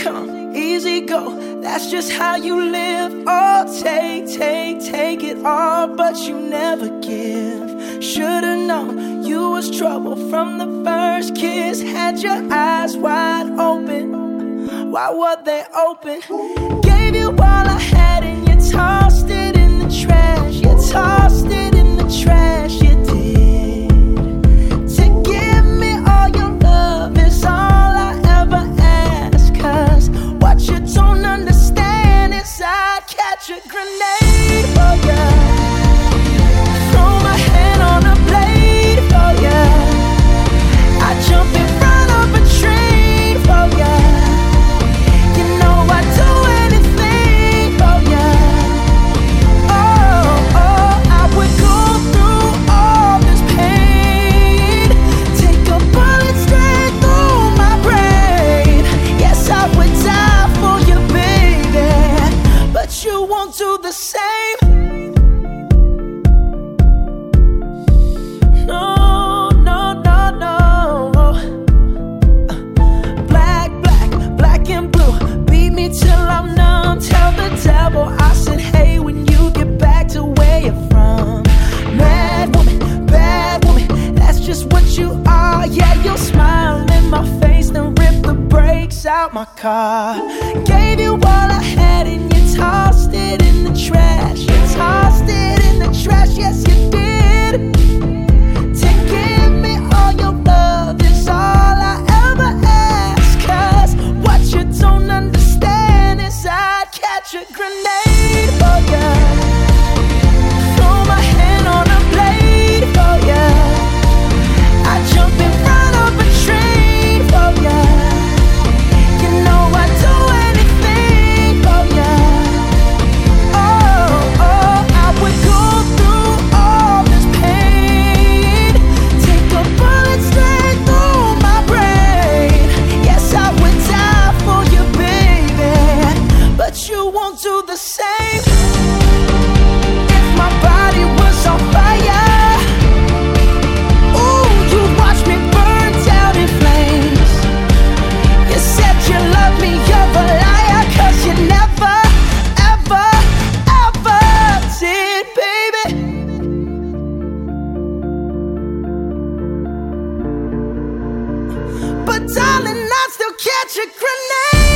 come, easy go. That's just how you live. Oh, take it all, but you never give. Should've known you was trouble from the first kiss. Had your eyes wide open. Why were they open? Gave you all I had and you tossed it in the trash. You tossed it in the trash, you did. To give me all your love is all I ever ask. Cause what you don't understand is I'd catch a grenade for ya. Throw my hand on a blade for ya. I'd jump in front of a train for ya. You know I'd do anything for ya. Oh, I would go through all this pain. Take a bullet straight through my brain. Yes, I would die for you, baby, but you won't do the same. No, no, no, no. Black and blue. Beat me till I'm numb. Tell the devil I said hey when you get back to where you're from. Bad woman, that's just what you are. Yeah, you'll smile in my face, then rip the brakes out my car. Gave you all I had and you tossed it in the trash. You tossed it in the trash, yes you did. To give me all your love is all I ever ask. Cause what you don't understand is I'd catch a grenade for ya. Throw my hand on a blade for ya. I'd jump in front of a train for ya. You know I'd do anything for ya. Oh, I would go through all this pain. Take a bullet straight through my brain. Yes, I would die for you, baby, but you won't do the same. If my body was on fire, ooh, you watch me burn down in flames. You said you love me, you're a liar, cause you never, ever, ever did, baby. But darling, I'd still catch a grenade.